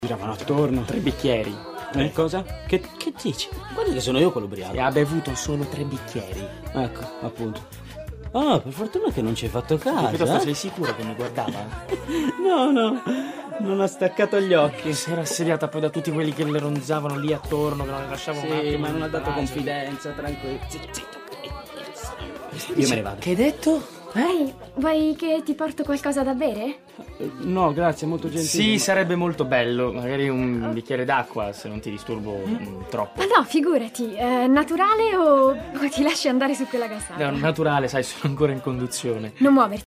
Giravano attorno. 3 bicchieri. Cosa? Che dici? Guarda che sono io quello ubriaco. E ha bevuto solo 3 bicchieri. Ecco, appunto. Ah, per fortuna che non ci hai fatto caso. Piuttosto sei sicuro che mi guardava? No, non ha staccato gli occhi. Si era assediata poi da tutti quelli che le ronzavano lì attorno, che non le lasciavano un attimo. Sì, ma non ha in dato pace. confidenza, tranquillo. Zitto. Io me ne vado. Che hai detto? Ehi, vuoi che ti porto qualcosa da bere? No, grazie, molto gentile. Sì, ma- sarebbe molto bello. Magari un bicchiere d'acqua, se non ti disturbo troppo. Ma no, figurati, naturale o ti lasci andare su quella gassata? No, naturale, sai, sono ancora in conduzione. Non muoverti.